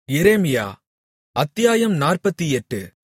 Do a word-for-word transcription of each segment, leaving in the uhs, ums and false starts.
எரேமியா அத்தியாயம் நாற்பத்தெட்டு.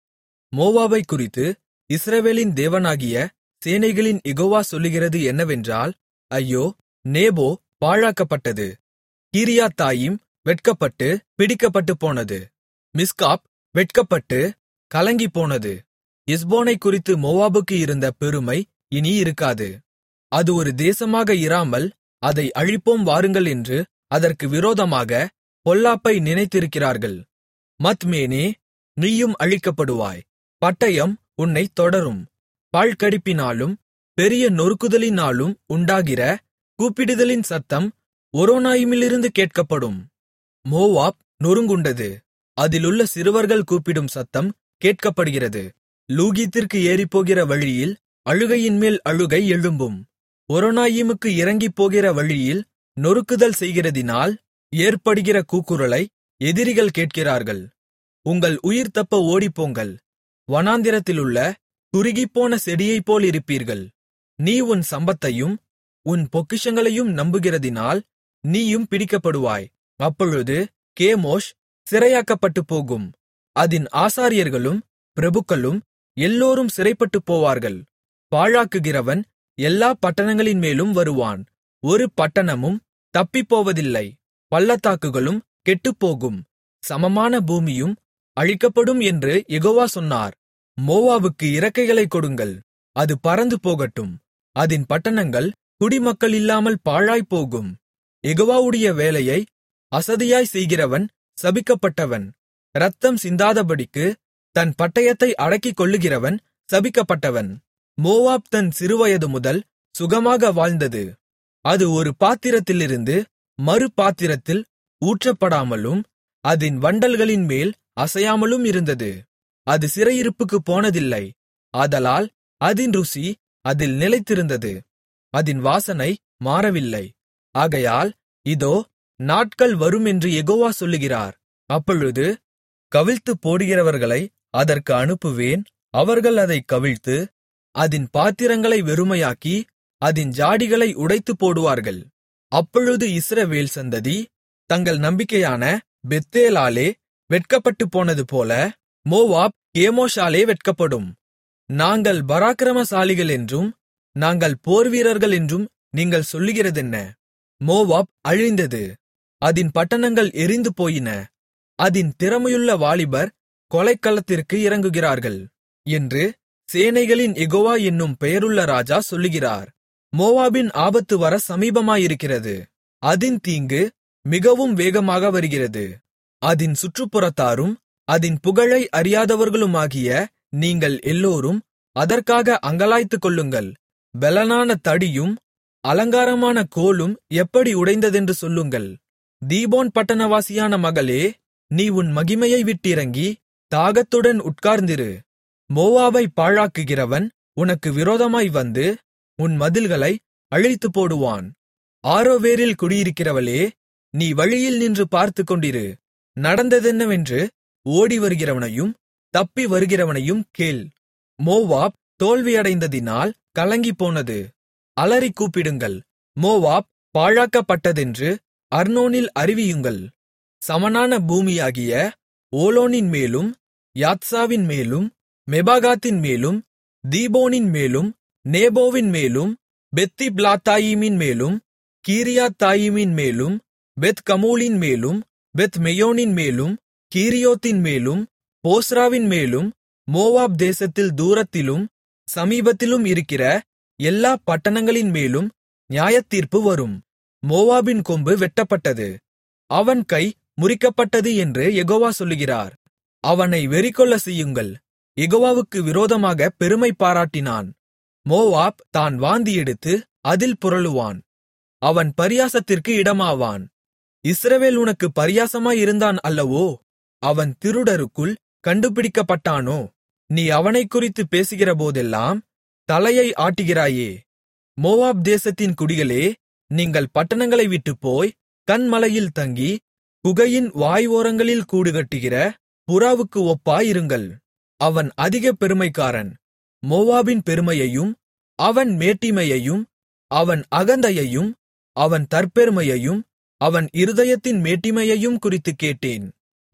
மோவாபைக் குறித்து இஸ்ரவேலின் தேவனாகிய சேனைகளின் யெகோவா சொல்லுகிறது என்னவென்றால், ஐயோ, நேபோ பாழாக்கப்பட்டது, கீரியாத்தாயிம் வெட்கப்பட்டு பிடிக்கப்பட்டுப்போனது, மிஸ்காப் வெட்கப்பட்டு கலங்கிப்போனது. எஸ்போனைக் குறித்து மோவாபுக்கு இருந்த பெருமை இனி இருக்காது. அது ஒரு தேசமாக இராமல், அதை அழிப்போம் வாருங்கள் என்று அதற்கு விரோதமாக பொல்லாப்பை நினைத்திருக்கிறார்கள். மத்மேனே, நீயும் அழிக்கப்படுவாய். பட்டயம் உன்னைத் தொடரும். பாழ்கடிப்பினாலும் பெரிய நொறுக்குதலினாலும் உண்டாகிற கூப்பிடுதலின் சத்தம் ஒரோனாயிமிலிருந்து கேட்கப்படும். மோவாப் நொறுங்குண்டது, அதிலுள்ள சிறுவர்கள் கூப்பிடும் சத்தம் கேட்கப்படுகிறது. லூகீத்திற்கு ஏறிப்போகிற வழியில் அழுகையின்மேல் அழுகை எழும்பும். ஒரோனாயிமுக்கு இறங்கிப்போகிற வழியில் நொறுக்குதல் செய்கிறதினால் ஏற்படுகிற கூக்குரலை எதிரிகள் கேட்கிறார்கள். உங்கள் உயிர் தப்ப ஓடிப்போங்கள். வனாந்திரத்திலுள்ள குறுகிப்போன செடியைப்போலிருப்பீர்கள். நீ உன் சம்பத்தையும் உன் பொக்கிஷங்களையும் நம்புகிறதினால் நீயும் பிடிக்கப்படுவாய். அப்பொழுது கேமோஷ் சிறையாக்கப்பட்டுப்போகும். அதின் ஆசாரியர்களும் பிரபுக்களும் எல்லோரும் சிறைப்பட்டுப் போவார்கள். பாழாக்குகிறவன் எல்லா பட்டணங்களின்மேலும் வருவான். ஒரு பட்டணமும் தப்பிப்போவதில்லை. பள்ளத்தாக்குகளும் கெட்டுப்போகும், சமமான பூமியும் அழிக்கப்படும் என்று யெகோவா சொன்னார். மோவாபுக்கு இறக்கைகளைக் கொடுங்கள், அது பறந்து போகட்டும். அதின் பட்டணங்கள் குடிமக்களில்லாமல் பாழாய்ப்போகும். யெகோவாவுடைய வேலையை அசதியாய் செய்கிறவன் சபிக்கப்பட்டவன். இரத்தம் சிந்தாதபடிக்கு தன் பட்டயத்தை அடக்கிக் கொள்ளுகிறவன் சபிக்கப்பட்டவன். மோவாப் தன் சிறுவயது முதல் சுகமாக வாழ்ந்தது. அது ஒரு பாத்திரத்திலிருந்து மறு பாத்திரத்தில் ஊற்றப்படாமலும் அதின் வண்டல்களின்மேல் அசையாமலும் இருந்தது. அது சிறையிருப்புக்குப் போனதில்லை, ஆதலால் அதின் ருசி அதில் நிலைத்திருந்தது. அதின் வாசனை மாறவில்லை. ஆகையால் இதோ, நாட்கள் வருமென்று யெகோவா சொல்லுகிறார். அப்பொழுது கவிழ்த்துப் போடுகிறவர்களை அதற்கு அனுப்புவேன். அவர்கள் அதைக் கவிழ்த்து அதின் பாத்திரங்களை வெறுமையாக்கி அதின் ஜாடிகளை உடைத்துப் போடுவார்கள். அப்பொழுது இஸ்ரவேல் சந்ததி தங்கள் நம்பிக்கையான பெத்தேலாலே வெட்கப்பட்டுப் போனதுபோல மோவாப் கேமோஷாலே வெட்கப்படும். நாங்கள் பராக்கிரமசாலிகளென்றும் நாங்கள் போர்வீரர்களென்றும் நீங்கள் சொல்லுகிறதென்ன? மோவாப் அழிந்தது, அதின் பட்டணங்கள் எரிந்து போயின. அதின் திறமையுள்ள வாலிபர் கொலைக்களத்திற்கு இறங்குகிறார்கள் என்று சேனைகளின் யெகோவா என்னும் பெயருள்ள ராஜா சொல்லுகிறார். மோவாபின் ஆபத்து வர சமீபமாயிருக்கிறது. அதின் தீங்கு மிகவும் வேகமாக வருகிறது. அதின் சுற்றுப்புறத்தாரும் அதின் புகழை அறியாதவர்களுமாகிய நீங்கள் எல்லோரும் அதற்காக அங்கலாய்த்துக்கொள்ளுங்கள். பெலனான தடியும் அலங்காரமான கோலும் எப்படி உடைந்ததென்று சொல்லுங்கள். தீபோன் பட்டணவாசியான மகளே, நீ உன் மகிமையை விட்டிறங்கி தாகத்துடன் உட்கார்ந்திரு. மோவாபை பாழாக்குகிறவன் உனக்கு விரோதமாய் வந்து உன் மதில்களை அழித்துப் போடுவான். ஆரோவேரில் குடியிருக்கிறவளே, நீ வழியில் நின்று பார்த்துக்கொண்டிரு. நடந்ததென்னவென்று ஓடி வருகிறவனையும் தப்பி வருகிறவனையும் கேள். மோவாப் தோல்வியடைந்ததினால் கலங்கிப்போனது. அலறிக் கூப்பிடுங்கள். மோவாப் பாழாக்கப்பட்டதென்று அர்னோனில் அறிவியுங்கள். சமனான பூமியாகிய ஓலோனின் மேலும் யாத்சாவின் மேலும் மெபாகாத்தின் மேலும் தீபோனின் மேலும் நேபோவின் மேலும் பெத்திப்லாத்தாயிமின் மேலும் கீரியாத்தாயிமின் மேலும் பெத்கமூலின் மேலும் பெத்மெயோனின் மேலும் கீரியோத்தின் மேலும் போஸ்ராவின் மேலும் மோவாப் தேசத்தில் தூரத்திலும் சமீபத்திலும் இருக்கிற எல்லா பட்டணங்களின் மேலும் நியாயத்தீர்ப்பு வரும். மோவாபின் கொம்பு வெட்டப்பட்டது, அவன் கை முறிக்கப்பட்டது என்று யெகோவா சொல்லுகிறார். அவனை வெறிகொள்ள செய்யுங்கள். யெகோவாவுக்கு விரோதமாக பெருமை பாராட்டினான். மோவாப் தான் வாந்தி எடுத்து அதில் புரளுவான். அவன் பரியாசத்திற்கு இடமாவான். இஸ்ரவேல் உனக்கு பரியாசமாயிருந்தான் அல்லவோ? அவன் திருடருக்குள் கண்டுபிடிக்கப்பட்டானோ? நீ அவனைக் குறித்து பேசுகிறபோதெல்லாம் தலையை ஆட்டுகிறாயே. மோவாப் தேசத்தின் குடிகளே, நீங்கள் பட்டணங்களை விட்டுப்போய் கன்மலையில் தங்கி குகையின் வாய் ஓரங்களில் கூடுகட்டுகிற புறாவுக்கு ஒப்பாயிருங்கள். அவன் அதிக பெருமைக்காரன். மோவாபின் பெருமையையும் அவன் மேட்டிமையையும் அவன் அகந்தையையும் அவன் தற்பெருமையையும் அவன் இருதயத்தின் மேட்டிமையையும் குறித்துக் கேட்டேன்.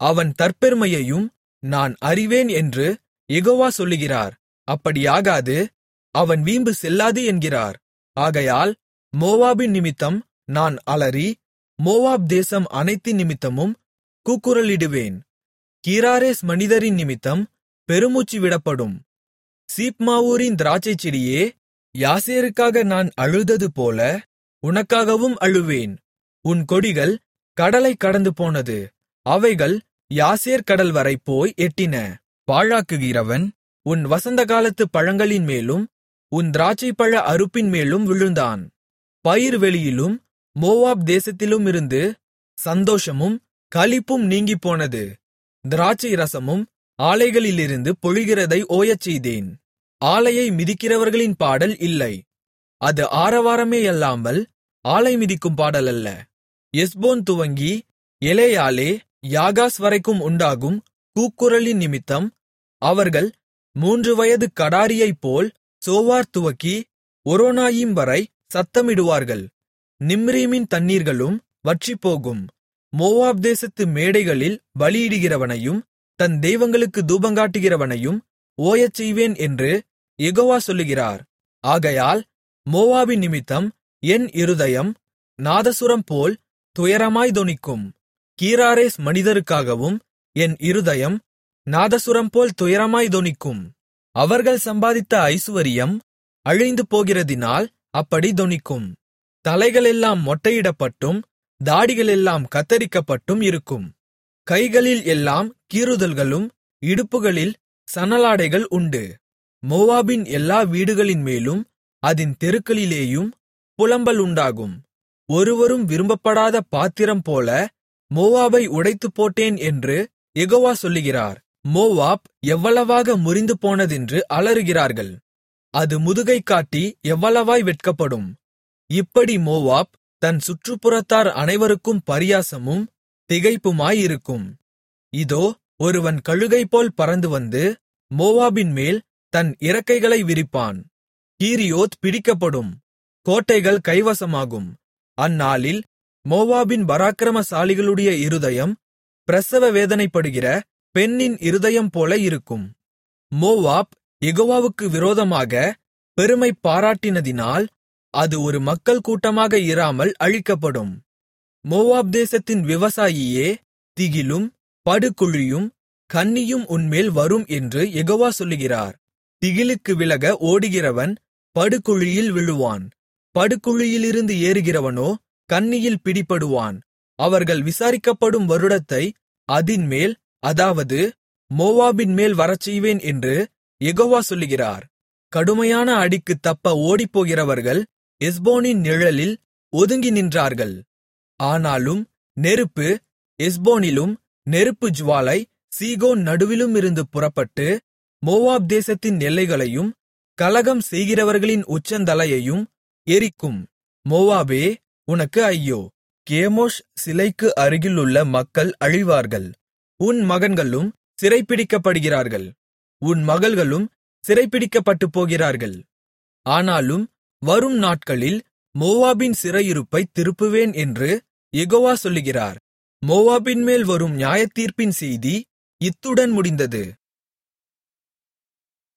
அவன் தற்பெருமையையும் நான் அறிவேன் என்று யெகோவா சொல்லுகிறார். அப்படியாகாது, அவன் வீம்பு செல்லாது என்கிறார். ஆகையால் மோவாபின் நிமித்தம் நான் அலறி, மோவாப் தேசம் அனைத்தின் நிமித்தமும் கூக்குரலிடுவேன். கீராரேஸ் மனிதரின் நிமித்தம் பெருமூச்சு விடப்படும். சீப்மாவூரின் திராட்சைச்செடியே, யாசேருக்காக நான் அழுததுபோல உனக்காகவும் அழுவேன். உன் கொடிகள் கடலைக் கடந்து போனது, அவைகள் யாசேர் கடல்வரை போய் எட்டின. பாழாக்குகிறவன் உன் வசந்தகாலத்துப் பழங்களின் மேலும் உன் திராட்சைப்பழ அறுப்பின் மேலும் விழுந்தான். பயிர்வெளியிலும் மோவாப் தேசத்திலுமிருந்து சந்தோஷமும் களிப்பும் நீங்கிப்போனது. திராட்சை ரசமும் ஆலைகளிலிருந்து பொழிகிறதை ஓயச்செய்தேன். ஆலையை மிதிக்கிறவர்களின் பாடல் இல்லை, அது ஆரவாரமேயல்லாமல் ஆலை மிதிக்கும் பாடலல்ல. எஸ்போன் துவங்கி எலேயாலே யாகாஸ் வரைக்கும் உண்டாகும் கூக்குரலின் நிமித்தம் அவர்கள் மூன்று வயது கடாரியைப்போல் சோவார் துவக்கி ஒரோனாயிம் வரை சத்தமிடுவார்கள். நிம்ரீமின் தண்ணீர்களும் வற்றிப்போகும். மோவாப் தேசத்து மேடைகளில் பலியிடுகிறவனையும் தன் தெய்வங்களுக்கு தூபங்காட்டுகிறவனையும் ஓயச்செய்வேன் என்று யெகோவா சொல்லுகிறார். ஆகையால் மோவாபின் நிமித்தம் என் இருதயம் நாதசுரம் போல் துயரமாய் தொனிக்கும். கீராரேஸ் மனிதருக்காகவும் என் இருதயம் நாதசுரம்போல் துயரமாய் தொனிக்கும். அவர்கள் சம்பாதித்த ஐசுவரியம் அழிந்து போகிறதினால் அப்படி தொனிக்கும். தலைகளெல்லாம் மொட்டையிடப்பட்டும் தாடிகளெல்லாம் கத்தரிக்கப்பட்டும் இருக்கும். கைகளில் எல்லாம் கீறுதல்களும் இடுப்புகளில் சணலாடைகள் உண்டு. மோவாபின் எல்லா வீடுகளின் மேலும் அதின் தெருக்களிலேயும் புலம்பல் உண்டாகும். ஒருவரும் விரும்பப்படாத பாத்திரம் போல மோவாபை உடைத்துப்போட்டேன் என்று யெகோவா சொல்லுகிறார். மோவாப் எவ்வளவாக முறிந்து போனதென்று அலறுகிறார்கள். அது முதுகை காட்டி எவ்வளவாய் வெட்கப்படும். இப்படி மோவாப் தன் சுற்றுப்புறத்தார் அனைவருக்கும் பரியாசமும் திகைப்புமாயிருக்கும். இதோ, ஒருவன் கழுகைப்போல் பறந்து வந்து மோவாபின் மேல் தன் இறக்கைகளை விரிப்பான். கீரியோத் பிடிக்கப்படும், கோட்டைகள் கைவசமாகும். அந்நாளில் மோவாபின் பராக்கிரமசாலிகளுடைய இருதயம் பிரசவ வேதனைப்படுகிற பெண்ணின் இருதயம் போல இருக்கும். மோவாப் யெகோவாவுக்கு விரோதமாக பெருமை பாராட்டினதினால் அது ஒரு மக்கள் கூட்டமாக இராமல் அழிக்கப்படும். மோவாப் தேசத்தின் விவசாயியே, திகிலும் படுகுழியும் கண்ணியும் உன்மேல் வரும் என்று யெகோவா சொல்லுகிறார். திகிலுக்கு விலக ஓடுகிறவன் படுகுழியில் விழுவான். படுகுழியிலிருந்து ஏறுகிறவனோ கண்ணியில் பிடிபடுவான். அவர்கள் விசாரிக்கப்படும் வருடத்தை அதின்மேல், அதாவது மோவாபின் மேல் வரச்செய்வேன் என்று யெகோவா சொல்லுகிறார். கடுமையான அடிக்குத் தப்ப ஓடிப்போகிறவர்கள் எஸ்போனின் நிழலில் ஒதுங்கி நின்றார்கள். ஆனாலும் நெருப்பு எஸ்போனிலும் நெருப்பு ஜுவாலை சீகோன் நடுவிலுமிருந்து புறப்பட்டு மோவாப் தேசத்தின் எல்லைகளையும் கலகம் செய்கிறவர்களின் உச்சந்தலையையும் எரிக்கும். மோவாபே, உனக்கு ஐயோ! கேமோஷ் சிலைக்கு அருகிலுள்ள மக்கள் அழிவார்கள். உன் மகன்களும் சிறைப்பிடிக்கப்படுகிறார்கள், உன் மகள்களும் சிறைப்பிடிக்கப்பட்டுப் போகிறார்கள். ஆனாலும் வரும் நாட்களில் மோவாபின் சிறையிருப்பைத் திருப்புவேன் என்று யெகோவா சொல்லுகிறார். மோவாபின்மேல் வரும் நியாயத்தீர்ப்பின் செய்தி இத்துடன் முடிந்தது.